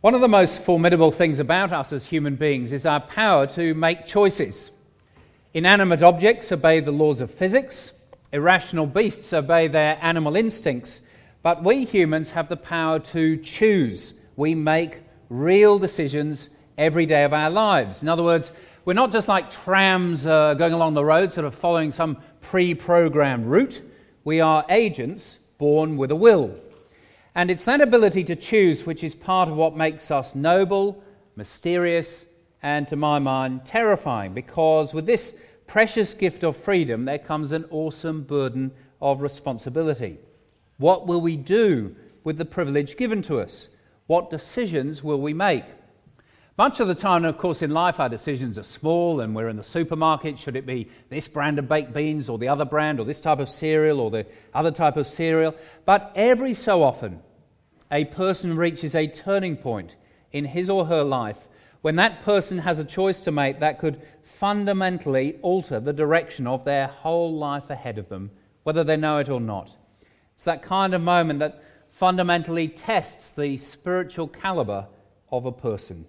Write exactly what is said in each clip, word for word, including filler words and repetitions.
One of the most formidable things about us as human beings is our power to make choices. Inanimate objects obey the laws of physics. Irrational beasts obey their animal instincts. But we humans have the power to choose. We make real decisions every day of our lives. In other words, we're not just like trams uh, going along the road, sort of following some pre-programmed route. We are agents born with a will. And it's that ability to choose which is part of what makes us noble, mysterious, and to my mind, terrifying, because with this precious gift of freedom, there comes an awesome burden of responsibility. What will we do with the privilege given to us? What decisions will we make? Much of the time, of course, in life, our decisions are small, and we're in the supermarket. Should it be this brand of baked beans or the other brand, or this type of cereal or the other type of cereal? But every so often, a person reaches a turning point in his or her life when that person has a choice to make that could fundamentally alter the direction of their whole life ahead of them, whether they know it or not. It's that kind of moment that fundamentally tests the spiritual caliber of a person.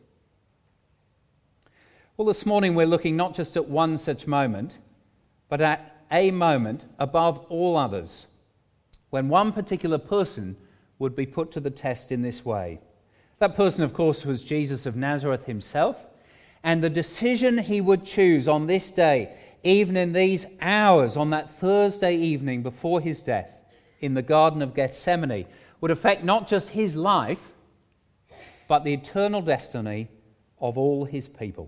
Well, this morning we're looking not just at one such moment, but at a moment above all others, when one particular person would be put to the test in this way. That person, of course, was Jesus of Nazareth himself, and the decision he would choose on this day, even in these hours, on that Thursday evening before his death in the Garden of Gethsemane, would affect not just his life, but the eternal destiny of all his people.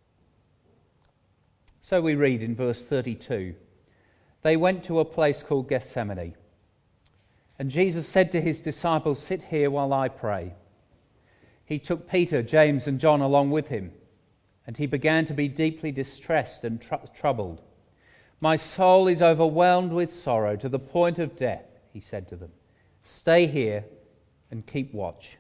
So we read in verse thirty-two, "They went to a place called Gethsemane, and Jesus said to his disciples, 'Sit here while I pray.' He took Peter, James, and John along with him, and he began to be deeply distressed and tr- troubled. 'My soul is overwhelmed with sorrow to the point of death,' he said to them. 'Stay here and keep watch.'"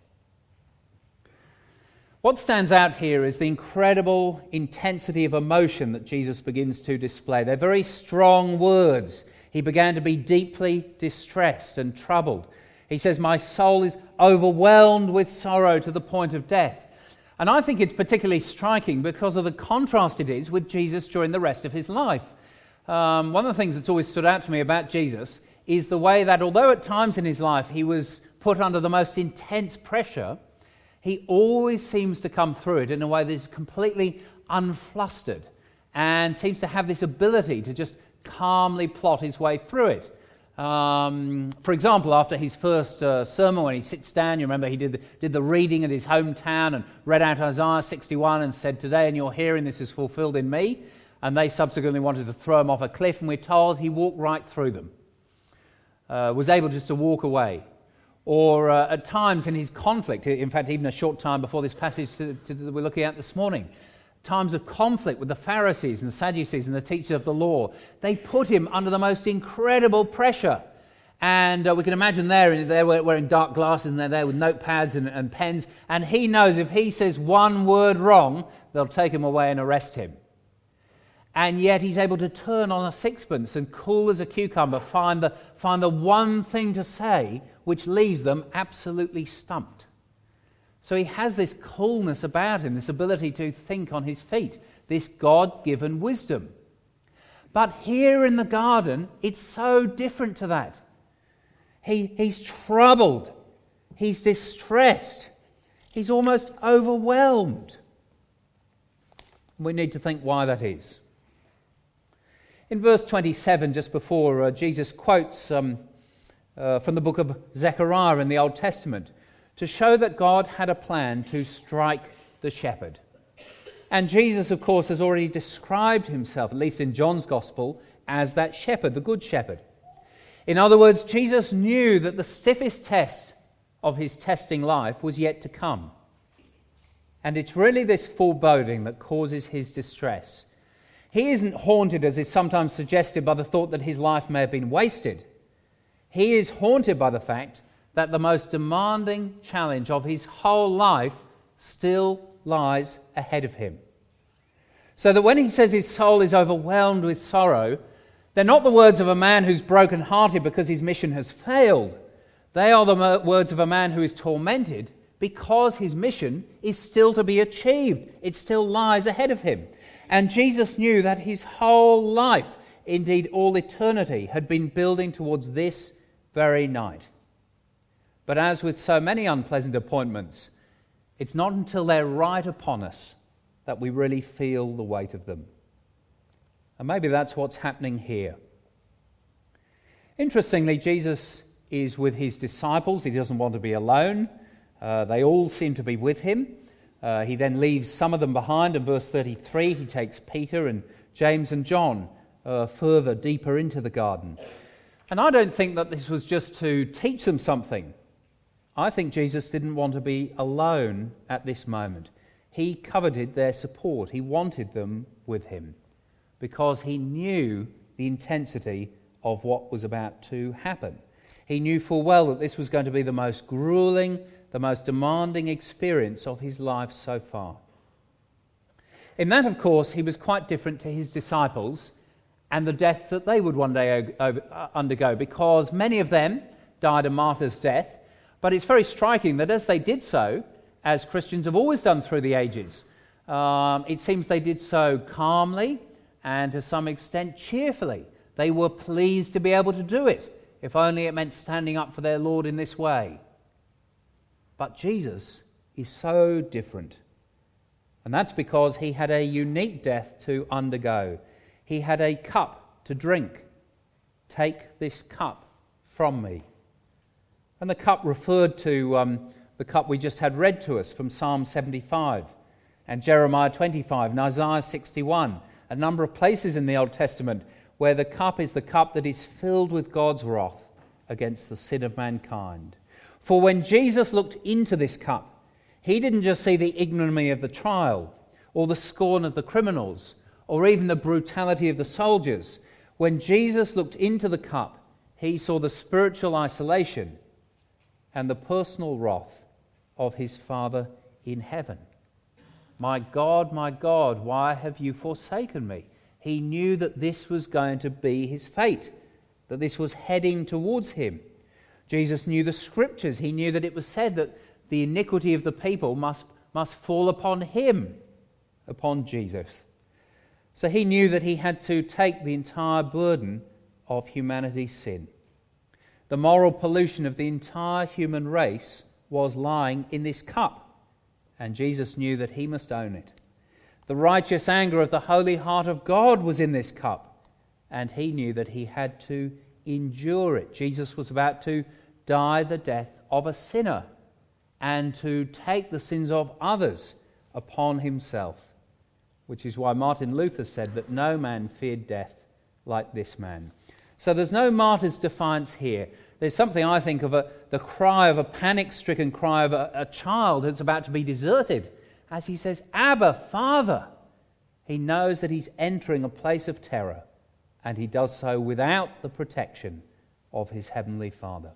What stands out here is the incredible intensity of emotion that Jesus begins to display. They're very strong words. He began to be deeply distressed and troubled. He says, "My soul is overwhelmed with sorrow to the point of death." And I think it's particularly striking because of the contrast it is with Jesus during the rest of his life. Um, one of the things that's always stood out to me about Jesus is the way that although at times in his life he was put under the most intense pressure, he always seems to come through it in a way that is completely unflustered and seems to have this ability to just calmly plot his way through it. Um, for example, after his first uh, sermon, when he sits down, you remember he did the, did the reading at his hometown and read out Isaiah sixty-one and said, "Today in your hearing this is fulfilled in me." And they subsequently wanted to throw him off a cliff, and we're told he walked right through them, uh, was able just to walk away. Or uh, at times in his conflict, in fact, even a short time before this passage to, to, that we're looking at this morning, times of conflict with the Pharisees and the Sadducees and the teachers of the law, they put him under the most incredible pressure. And uh, we can imagine there, they're wearing dark glasses and they're there with notepads and, and pens, and he knows if he says one word wrong, they'll take him away and arrest him. And yet he's able to turn on a sixpence and cool as a cucumber, find the, find the one thing to say which leaves them absolutely stumped. So he has this coolness about him, this ability to think on his feet, this God-given wisdom. But here in the garden, it's so different to that. He, he's troubled, he's distressed, he's almost overwhelmed. We need to think why that is. In verse twenty-seven, just before, uh, Jesus quotes um, uh, from the book of Zechariah in the Old Testament to show that God had a plan to strike the shepherd. And Jesus, of course, has already described himself, at least in John's Gospel, as that shepherd, the good shepherd. In other words, Jesus knew that the stiffest test of his testing life was yet to come. And it's really this foreboding that causes his distress. He isn't haunted, as is sometimes suggested, by the thought that his life may have been wasted. He is haunted by the fact that the most demanding challenge of his whole life still lies ahead of him. So that when he says his soul is overwhelmed with sorrow, they're not the words of a man who's broken-hearted because his mission has failed. They are the words of a man who is tormented because his mission is still to be achieved. It still lies ahead of him. And Jesus knew that his whole life, indeed all eternity, had been building towards this very night. But as with so many unpleasant appointments, it's not until they're right upon us that we really feel the weight of them. And maybe that's what's happening here. Interestingly, Jesus is with his disciples. He doesn't want to be alone. Uh, they all seem to be with him. Uh, he then leaves some of them behind. In verse thirty-three, he takes Peter and James and John uh, further, deeper into the garden. And I don't think that this was just to teach them something. I think Jesus didn't want to be alone at this moment. He coveted their support. He wanted them with him because he knew the intensity of what was about to happen. He knew full well that this was going to be the most grueling, the most demanding experience of his life so far. In that, of course, he was quite different to his disciples and the death that they would one day undergo, because many of them died a martyr's death. But it's very striking that as they did so, as Christians have always done through the ages, um, it seems they did so calmly and to some extent cheerfully. They were pleased to be able to do it, if only it meant standing up for their Lord in this way. But Jesus is so different. And that's because he had a unique death to undergo. He had a cup to drink. Take this cup from me. And the cup referred to um, the cup we just had read to us from Psalm seventy-five and Jeremiah twenty-five and Isaiah sixty-one, a number of places in the Old Testament where the cup is the cup that is filled with God's wrath against the sin of mankind. For when Jesus looked into this cup, he didn't just see the ignominy of the trial or the scorn of the criminals or even the brutality of the soldiers. When Jesus looked into the cup, he saw the spiritual isolation and the personal wrath of his Father in heaven. My God, my God, why have you forsaken me? He knew that this was going to be his fate, that this was heading towards him. Jesus knew the scriptures. He knew that it was said that the iniquity of the people must, must fall upon him, upon Jesus. So he knew that he had to take the entire burden of humanity's sin. The moral pollution of the entire human race was lying in this cup, and Jesus knew that he must own it. The righteous anger of the holy heart of God was in this cup, and he knew that he had to endure it. Jesus was about to die the death of a sinner and to take the sins of others upon himself, which is why Martin Luther said that no man feared death like this man. So there's no martyr's defiance here. There's something, I think, of a, the cry of a panic-stricken cry of a, a child that's about to be deserted. As he says, Abba, Father. He knows that he's entering a place of terror, and he does so without the protection of his heavenly Father.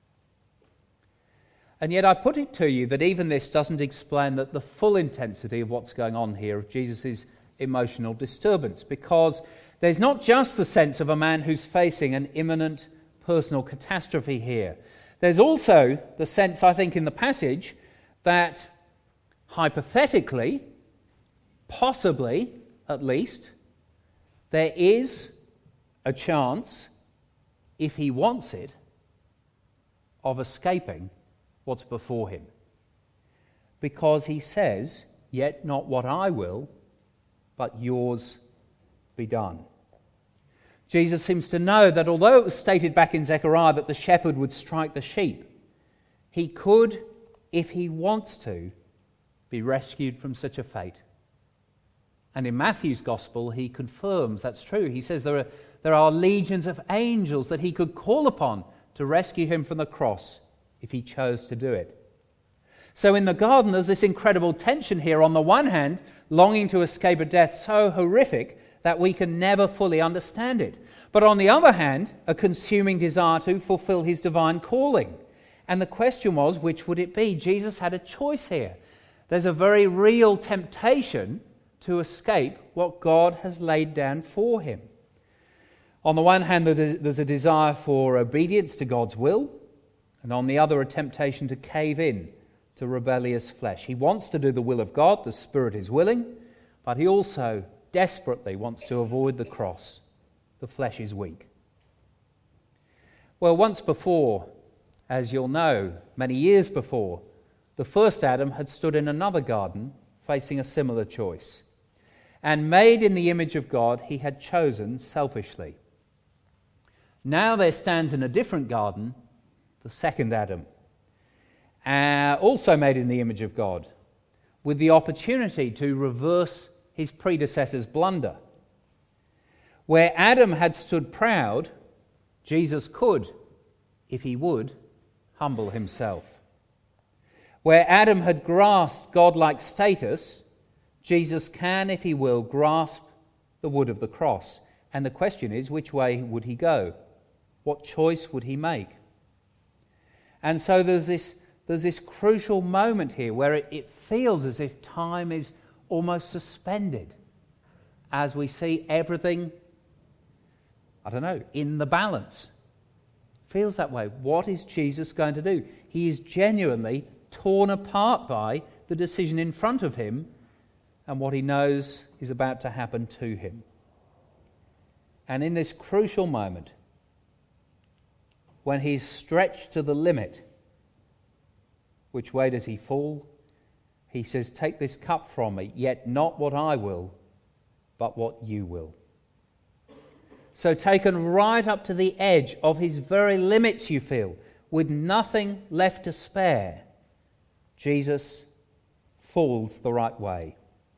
And yet I put it to you that even this doesn't explain that the full intensity of what's going on here, of Jesus' emotional disturbance, because there's not just the sense of a man who's facing an imminent personal catastrophe here. There's also the sense, I think, in the passage that hypothetically, possibly at least, there is a chance, if he wants it, of escaping what's before him. Because he says, yet not what I will, but yours be done. Jesus seems to know that although it was stated back in Zechariah that the shepherd would strike the sheep, he could, if he wants to, be rescued from such a fate. And in Matthew's gospel, he confirms that's true. He says there are, there are legions of angels that he could call upon to rescue him from the cross if he chose to do it. So in the garden, there's this incredible tension here. On the one hand, longing to escape a death so horrific that we can never fully understand it. But on the other hand, a consuming desire to fulfill his divine calling. And the question was, which would it be? Jesus had a choice here. There's a very real temptation to escape what God has laid down for him. On the one hand, there's a desire for obedience to God's will, and on the other, a temptation to cave in to rebellious flesh. He wants to do the will of God, the Spirit is willing, but he also desperately wants to avoid the cross. The flesh is weak. Well, once before, as you'll know, many years before, the first Adam had stood in another garden facing a similar choice. And made in the image of God, he had chosen selfishly. Now there stands in a different garden the second Adam, uh, also made in the image of God, with the opportunity to reverse his predecessor's blunder. Where Adam had stood proud, Jesus could, if he would, humble himself. Where Adam had grasped godlike status, Jesus can, if he will, grasp the wood of the cross. And the question is, which way would he go? What choice would he make? And so there's this, there's this crucial moment here where it, it feels as if time is almost suspended as we see everything, I don't know, in the balance. Feels that way. What is Jesus going to do? He is genuinely torn apart by the decision in front of him and what he knows is about to happen to him. And in this crucial moment, when he's stretched to the limit, which way does he fall? He says, "Take this cup from me, yet not what I will, but what you will." So taken right up to the edge of his very limits, you feel, with nothing left to spare, Jesus falls the right way.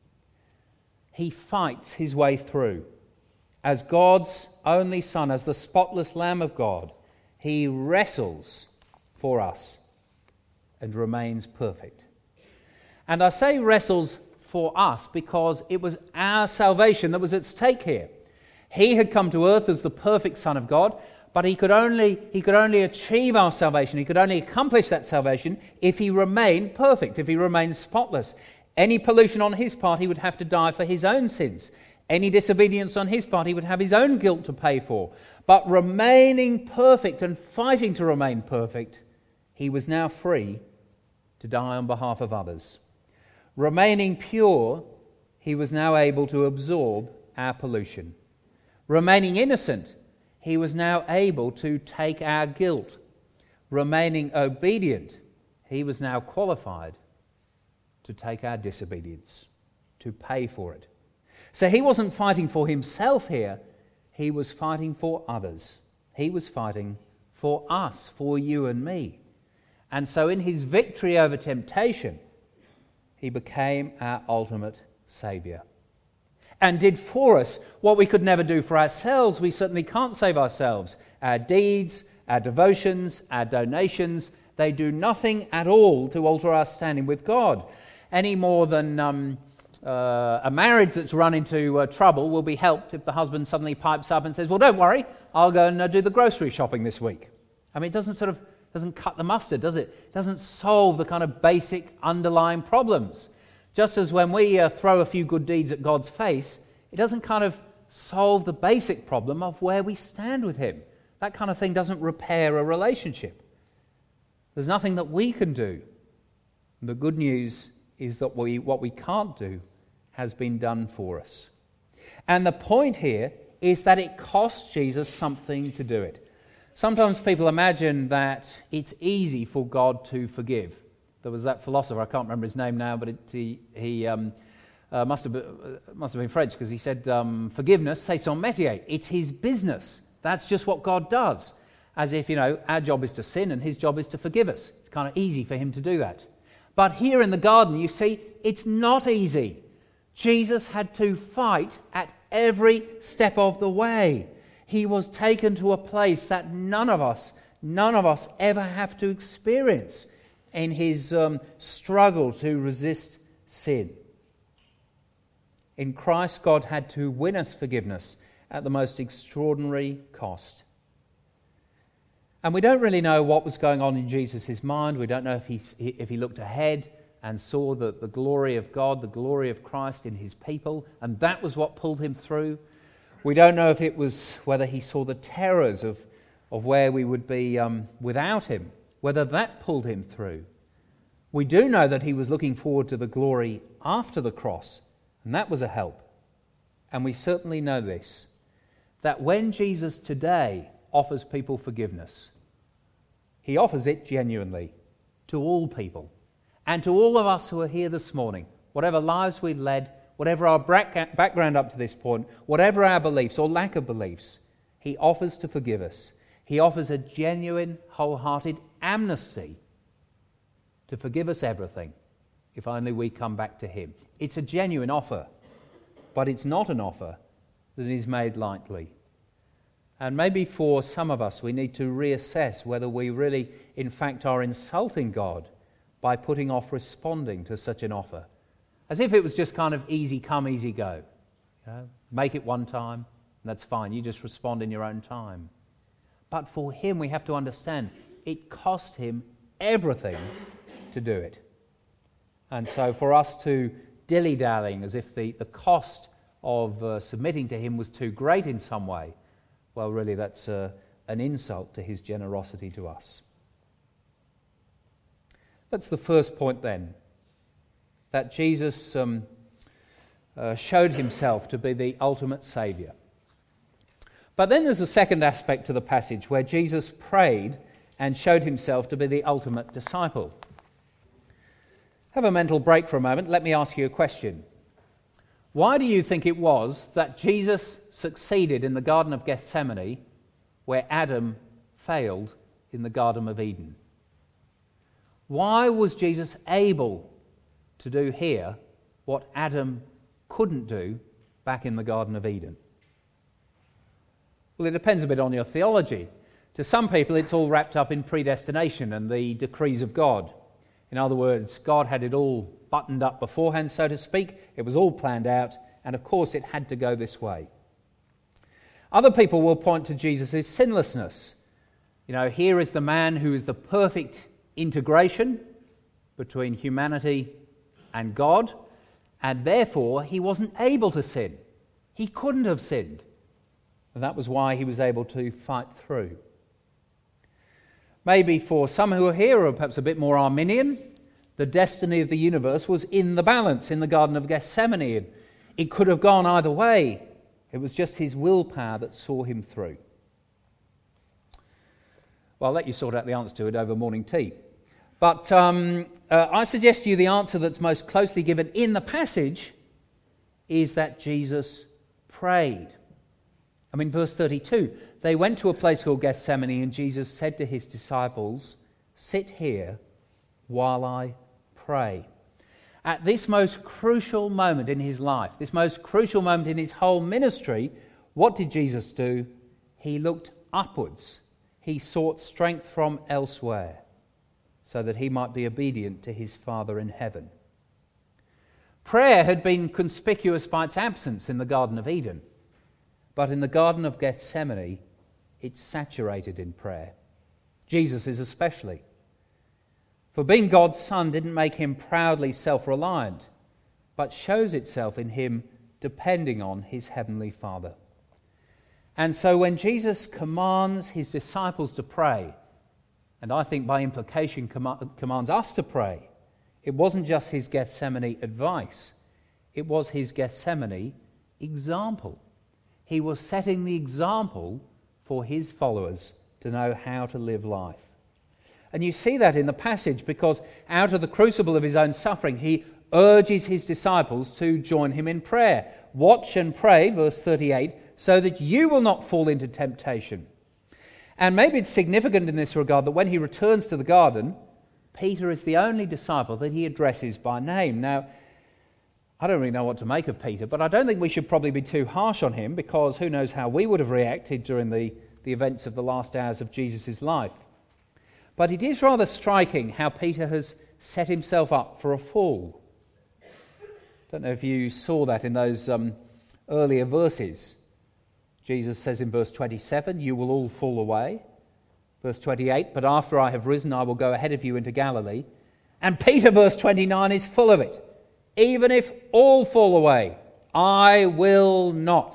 He fights his way through. As God's only Son, as the spotless Lamb of God, he wrestles for us and remains perfect. And I say wrestles for us because it was our salvation that was at stake here. He had come to earth as the perfect Son of God, but he could only he could only achieve our salvation, he could only accomplish that salvation if he remained perfect, if he remained spotless. Any pollution on his part, he would have to die for his own sins. Any disobedience on his part, he would have his own guilt to pay for. But remaining perfect and fighting to remain perfect, he was now free to die on behalf of others. Remaining pure, he was now able to absorb our pollution. Remaining innocent, he was now able to take our guilt. Remaining obedient, he was now qualified to take our disobedience, to pay for it. So he wasn't fighting for himself here, he was fighting for others. He was fighting for us, for you and me. And so in his victory over temptation, he became our ultimate Saviour. And did for us what we could never do for ourselves. We certainly can't save ourselves. Our deeds, our devotions, our donations, they do nothing at all to alter our standing with God. Any more than um, uh, a marriage that's run into uh, trouble will be helped if the husband suddenly pipes up and says, "Well, don't worry, I'll go and uh, do the grocery shopping this week." I mean, it doesn't sort of doesn't cut the mustard, does it? It doesn't solve the kind of basic underlying problems. Just as when we uh, throw a few good deeds at God's face, it doesn't kind of solve the basic problem of where we stand with him. That kind of thing doesn't repair a relationship. There's nothing that we can do. The good news is that we, what we can't do has been done for us. And the point here is that it costs Jesus something to do it. Sometimes people imagine that it's easy for God to forgive. There was that philosopher, I can't remember his name now, but it, he, he um, uh, must, have been, uh, must have been French, because he said, um, forgiveness, c'est son métier. It's his business. That's just what God does. As if, you know, our job is to sin and his job is to forgive us. It's kind of easy for him to do that. But here in the garden, you see, it's not easy. Jesus had to fight at every step of the way. He was taken to a place that none of us, none of us ever have to experience in his um, struggle to resist sin. In Christ, God had to win us forgiveness at the most extraordinary cost. And we don't really know what was going on in Jesus' mind. We don't know if he, if he looked ahead and saw the, the glory of God, the glory of Christ in his people, and that was what pulled him through. We don't know if it was whether he saw the terrors of, of where we would be um, without him, whether that pulled him through. We do know that he was looking forward to the glory after the cross, and that was a help. And we certainly know this, that when Jesus today offers people forgiveness, he offers it genuinely to all people and to all of us who are here this morning, whatever lives we've led, whatever our background up to this point, whatever our beliefs or lack of beliefs, he offers to forgive us. He offers a genuine, wholehearted amnesty to forgive us everything, if only we come back to him. It's a genuine offer, but it's not an offer that is made lightly. And maybe for some of us, we need to reassess whether we really, in fact, are insulting God by putting off responding to such an offer, as if it was just kind of easy come, easy go. You know, make it one time, and that's fine. You just respond in your own time. But for him, we have to understand, it cost him everything to do it. And so for us to dilly-dallying as if the, the cost of uh, submitting to him was too great in some way, well, really that's uh, an insult to his generosity to us. That's the first point then, that Jesus um, uh, showed himself to be the ultimate Saviour. But then there's a second aspect to the passage where Jesus prayed and showed himself to be the ultimate disciple. Have a mental break for a moment. Let me ask you a question. Why do you think it was that Jesus succeeded in the Garden of Gethsemane where Adam failed in the Garden of Eden? Why was Jesus able to do here what Adam couldn't do back in the Garden of Eden? Well, it depends a bit on your theology. To some people, it's all wrapped up in predestination and the decrees of God. In other words, God had it all buttoned up beforehand, so to speak. It was all planned out, and of course it had to go this way. Other people will point to Jesus' sinlessness. You know, here is the man who is the perfect integration between humanity and God, and therefore he wasn't able to sin. He couldn't have sinned. And that was why he was able to fight through. Maybe for some who are here, or perhaps a bit more Arminian, the destiny of the universe was in the balance in the Garden of Gethsemane. It could have gone either way. It was just his willpower that saw him through. Well, I'll let you sort out the answer to it over morning tea. But um, uh, I suggest to you the answer that's most closely given in the passage is that Jesus prayed. I mean, verse thirty-two, they went to a place called Gethsemane, and Jesus said to his disciples, "Sit here while I pray." At this most crucial moment in his life, this most crucial moment in his whole ministry, what did Jesus do? He looked upwards. He sought strength from elsewhere so that he might be obedient to his Father in heaven. Prayer had been conspicuous by its absence in the Garden of Eden. But in the Garden of Gethsemane, it's saturated in prayer. Jesus is especially. For being God's Son didn't make him proudly self-reliant, but shows itself in him depending on his heavenly Father. And so when Jesus commands his disciples to pray, and I think by implication com- commands us to pray, it wasn't just his Gethsemane advice, it was his Gethsemane example. He was setting the example for his followers to know how to live life. And you see that in the passage because out of the crucible of his own suffering, he urges his disciples to join him in prayer. Watch and pray, verse thirty-eight, so that you will not fall into temptation. And maybe it's significant in this regard that when he returns to the garden, Peter is the only disciple that he addresses by name. Now, I don't really know what to make of Peter, but I don't think we should probably be too harsh on him because who knows how we would have reacted during the, the events of the last hours of Jesus' life. But it is rather striking how Peter has set himself up for a fall. I don't know if you saw that in those um, earlier verses. Jesus says in verse twenty-seven, "You will all fall away." Verse twenty-eight, "But after I have risen, I will go ahead of you into Galilee." And Peter, verse twenty-nine, is full of it. "Even if all fall away, I will not."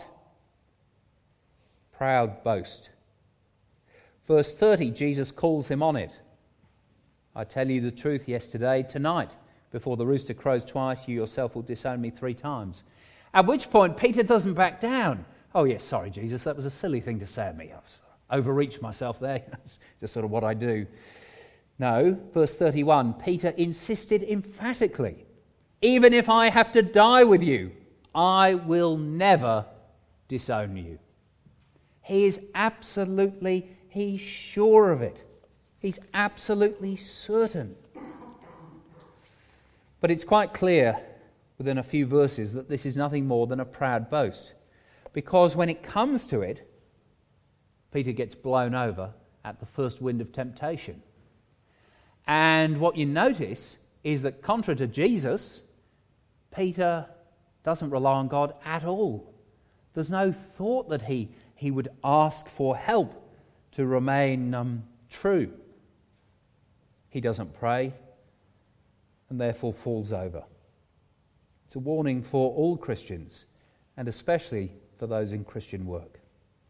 Proud boast. Verse thirty, Jesus calls him on it. I tell you the truth, yesterday, tonight, before the rooster crows twice, you yourself will disown me three times. At which point, Peter doesn't back down. Oh, yes, sorry, Jesus, that was a silly thing to say at me. I overreached myself there. That's just sort of what I do. No, verse thirty-one, Peter insisted emphatically, even if I have to die with you, I will never disown you. He is absolutely, he's sure of it. He's absolutely certain. But it's quite clear within a few verses that this is nothing more than a proud boast. Because when it comes to it, Peter gets blown over at the first wind of temptation. And what you notice is that contrary to Jesus, Peter doesn't rely on God at all. There's no thought that he, he would ask for help to remain um, true. He doesn't pray and therefore falls over. It's a warning for all Christians, and especially for those in Christian work.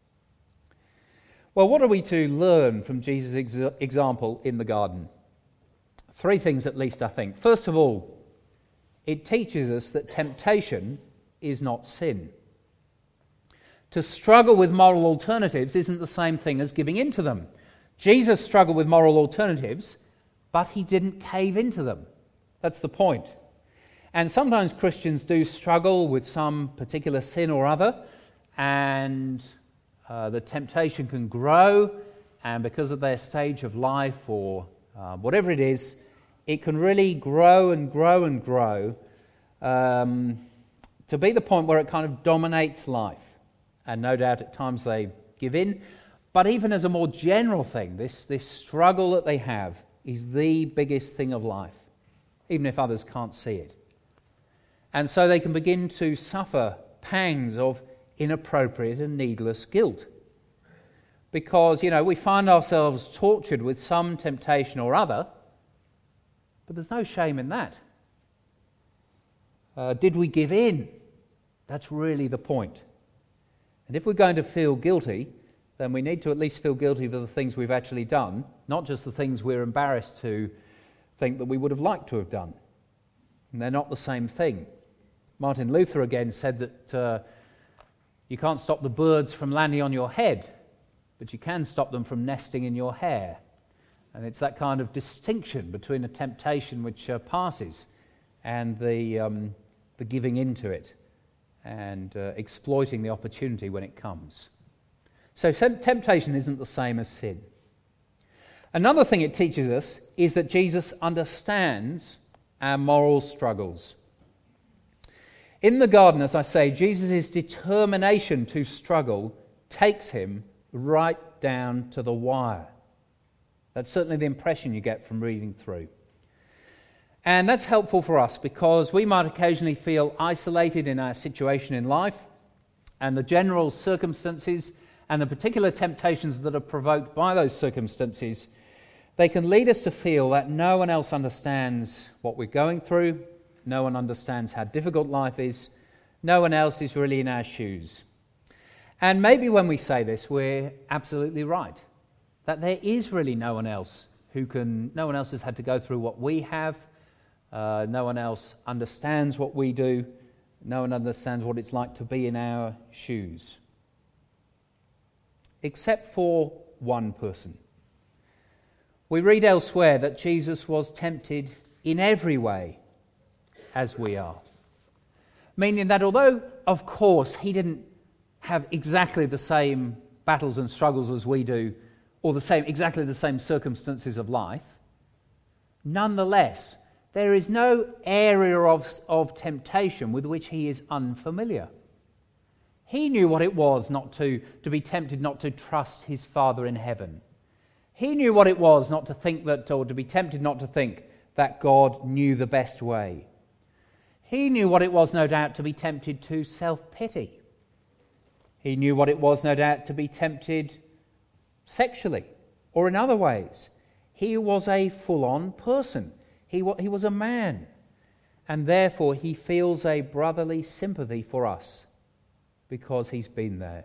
Well, what are we to learn from Jesus' ex- example in the garden? Three things at least, I think. First of all, it teaches us that temptation is not sin. To struggle with moral alternatives isn't the same thing as giving in to them. Jesus struggled with moral alternatives, but he didn't cave into them. That's the point. And sometimes Christians do struggle with some particular sin or other, and uh, the temptation can grow, and because of their stage of life or uh, whatever it is, it can really grow and grow and grow um, to be the point where it kind of dominates life. And no doubt at times they give in. But even as a more general thing, this, this struggle that they have is the biggest thing of life, even if others can't see it. And so they can begin to suffer pangs of inappropriate and needless guilt. Because, you know, we find ourselves tortured with some temptation or other, but there's no shame in that. Uh, did we give in? That's really the point. And if we're going to feel guilty, then we need to at least feel guilty for the things we've actually done, not just the things we're embarrassed to think that we would have liked to have done. And they're not the same thing. Martin Luther again said that uh, you can't stop the birds from landing on your head, but you can stop them from nesting in your hair. And it's that kind of distinction between a temptation which uh, passes and the, um, the giving into it and uh, exploiting the opportunity when it comes. So temptation isn't the same as sin. Another thing it teaches us is that Jesus understands our moral struggles. In the garden, as I say, Jesus' determination to struggle takes him right down to the wire. That's certainly the impression you get from reading through. And that's helpful for us because we might occasionally feel isolated in our situation in life, and the general circumstances and the particular temptations that are provoked by those circumstances, they can lead us to feel that no one else understands what we're going through, no one understands how difficult life is, no one else is really in our shoes. And maybe when we say this, we're absolutely right, that there is really no one else who can, no one else has had to go through what we have, uh, no one else understands what we do, no one understands what it's like to be in our shoes. Except for one person. We read elsewhere that Jesus was tempted in every way as we are. Meaning that although, of course, he didn't have exactly the same battles and struggles as we do, or the same exactly the same circumstances of life, nonetheless, there is no area of, of temptation with which he is unfamiliar. He knew what it was not to, to be tempted not to trust his Father in heaven. He knew what it was not to think that, or to be tempted not to think that God knew the best way. He knew what it was, no doubt, to be tempted to self-pity. He knew what it was, no doubt, to be tempted sexually or in other ways. He was a full-on person. He, he was a man. And therefore he feels a brotherly sympathy for us because he's been there.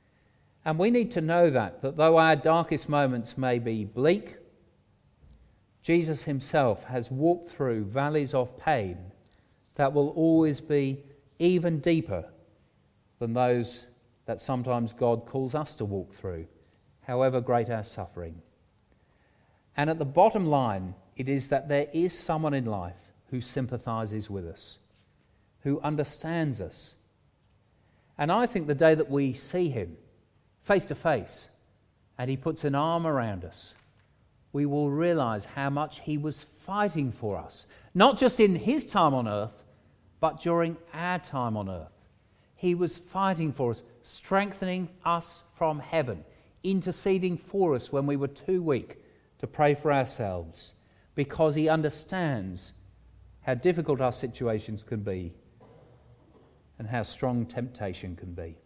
And we need to know that, that though our darkest moments may be bleak, Jesus himself has walked through valleys of pain that will always be even deeper than those that sometimes God calls us to walk through, however great our suffering. And at the bottom line, it is that there is someone in life who sympathizes with us, who understands us. And I think the day that we see him face to face and he puts an arm around us, we will realize how much he was fighting for us, not just in his time on earth, but during our time on earth. He was fighting for us, strengthening us from heaven, interceding for us when we were too weak to pray for ourselves, because he understands how difficult our situations can be and how strong temptation can be.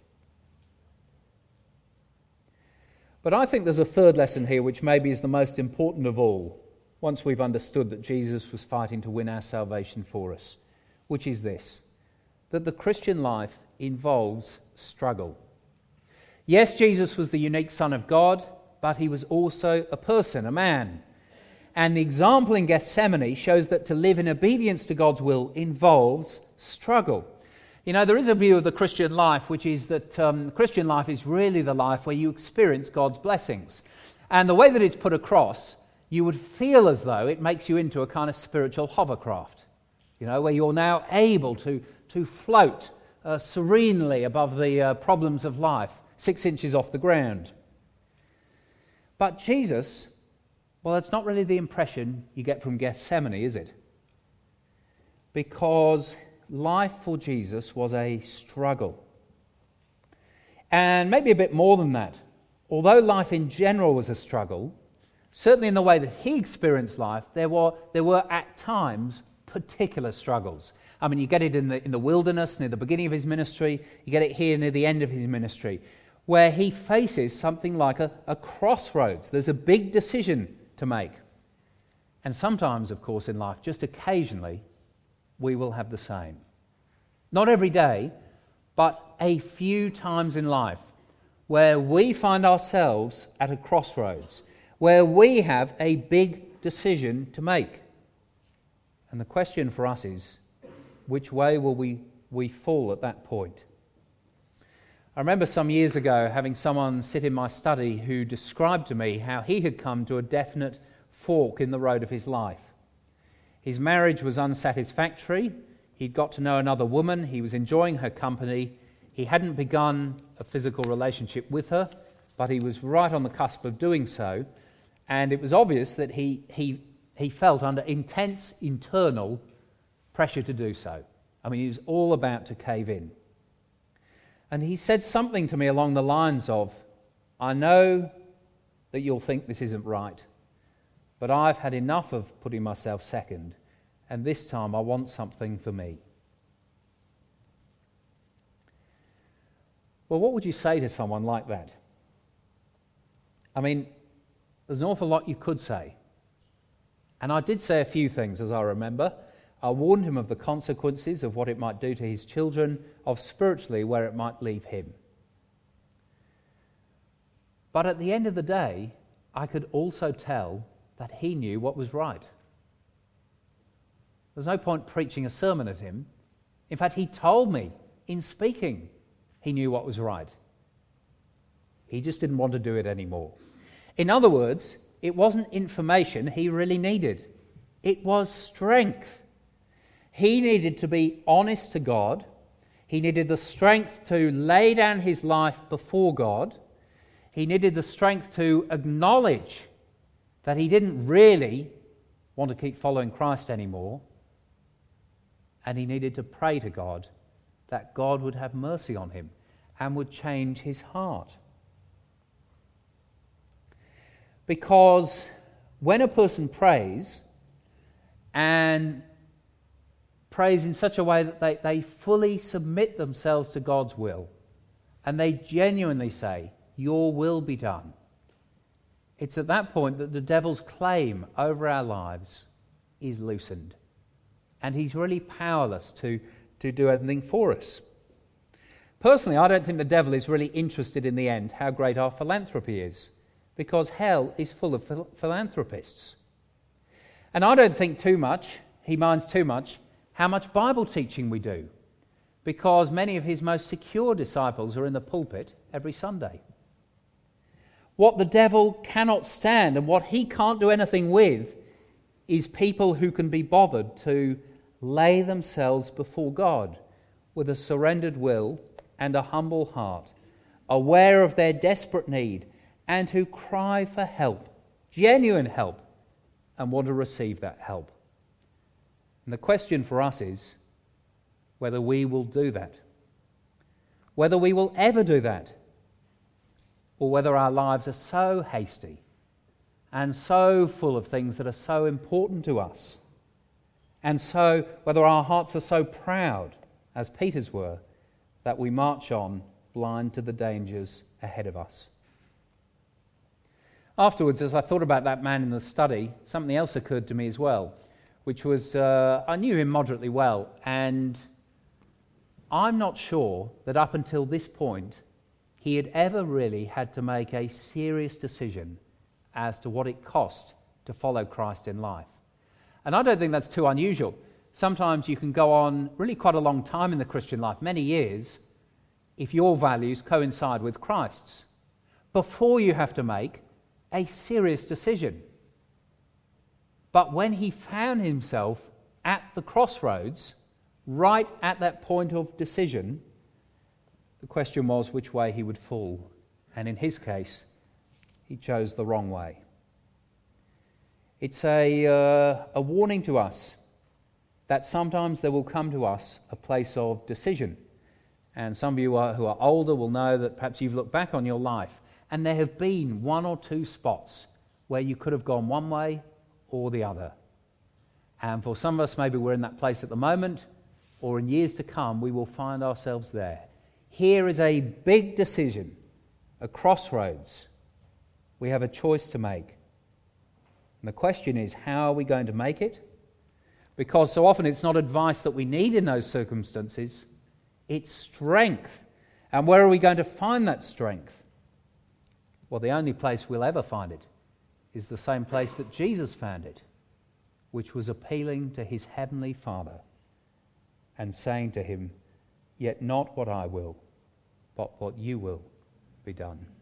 But I think there's a third lesson here which maybe is the most important of all, once we've understood that Jesus was fighting to win our salvation for us, which is this, that the Christian life involves struggle. Yes, Jesus was the unique Son of God, but he was also a person, a man. And the example in Gethsemane shows that to live in obedience to God's will involves struggle. You know, there is a view of the Christian life which is that um, the Christian life is really the life where you experience God's blessings. And the way that it's put across, you would feel as though it makes you into a kind of spiritual hovercraft, you know, where you're now able to, to float uh, serenely above the uh, problems of life, six inches off the ground. But Jesus, well, that's not really the impression you get from Gethsemane, is it? Because life for Jesus was a struggle. And maybe a bit more than that. Although life in general was a struggle, certainly in the way that he experienced life, there were, there were at times particular struggles. I mean, you get it in the, in the wilderness near the beginning of his ministry, you get it here near the end of his ministry, where he faces something like a, a crossroads. There's a big decision to make. And sometimes, of course, in life, just occasionally, we will have the same. Not every day, but a few times in life where we find ourselves at a crossroads, where we have a big decision to make. And the question for us is, which way will we, we fall at that point? I remember some years ago having someone sit in my study who described to me how he had come to a definite fork in the road of his life. His marriage was unsatisfactory. He'd got to know another woman. He was enjoying her company. He hadn't begun a physical relationship with her, but he was right on the cusp of doing so. And it was obvious that he, he, he felt under intense internal pressure to do so. I mean, he was all about to cave in. And he said something to me along the lines of, I know that you'll think this isn't right, but I've had enough of putting myself second, and this time I want something for me. Well, what would you say to someone like that? I mean, there's an awful lot you could say. And I did say a few things, as I remember. I warned him of the consequences of what it might do to his children, of spiritually where it might leave him. But at the end of the day, I could also tell that he knew what was right. There's no point preaching a sermon at him. In fact, he told me in speaking he knew what was right. He just didn't want to do it anymore. In other words, it wasn't information he really needed. It was strength. He needed to be honest to God. He needed the strength to lay down his life before God. He needed the strength to acknowledge that he didn't really want to keep following Christ anymore. And he needed to pray to God that God would have mercy on him and would change his heart. Because when a person prays and prays in such a way that they, they fully submit themselves to God's will and they genuinely say, your will be done, it's at that point that the devil's claim over our lives is loosened. And he's really powerless to, to do anything for us. Personally, I don't think the devil is really interested in the end how great our philanthropy is, because hell is full of phil- philanthropists. And I don't think too much, he minds too much, how much Bible teaching we do, because many of his most secure disciples are in the pulpit every Sunday. What the devil cannot stand and what he can't do anything with is people who can be bothered to lay themselves before God with a surrendered will and a humble heart, aware of their desperate need, and who cry for help, genuine help, and want to receive that help. And the question for us is whether we will do that, whether we will ever do that, or whether our lives are so hasty and so full of things that are so important to us, and so whether our hearts are so proud, as Peter's were, that we march on blind to the dangers ahead of us. Afterwards, as I thought about that man in the study, something else occurred to me as well, which was, uh, I knew him moderately well, and I'm not sure that up until this point he had ever really had to make a serious decision as to what it cost to follow Christ in life. And I don't think that's too unusual. Sometimes you can go on really quite a long time in the Christian life, many years, if your values coincide with Christ's, before you have to make a serious decision. But when he found himself at the crossroads, right at that point of decision, the question was which way he would fall. And in his case, he chose the wrong way. It's a, uh, a warning to us that sometimes there will come to us a place of decision. And some of you are, who are older will know that perhaps you've looked back on your life and there have been one or two spots where you could have gone one way or the other. And for some of us, maybe we're in that place at the moment, or in years to come, we will find ourselves there. Here is a big decision, a crossroads. We have a choice to make. And the question is, how are we going to make it? Because so often it's not advice that we need in those circumstances, it's strength. And where are we going to find that strength? Well, the only place we'll ever find it is the same place that Jesus found it, which was appealing to his heavenly Father and saying to him, "Yet not what I will, but what you will be done."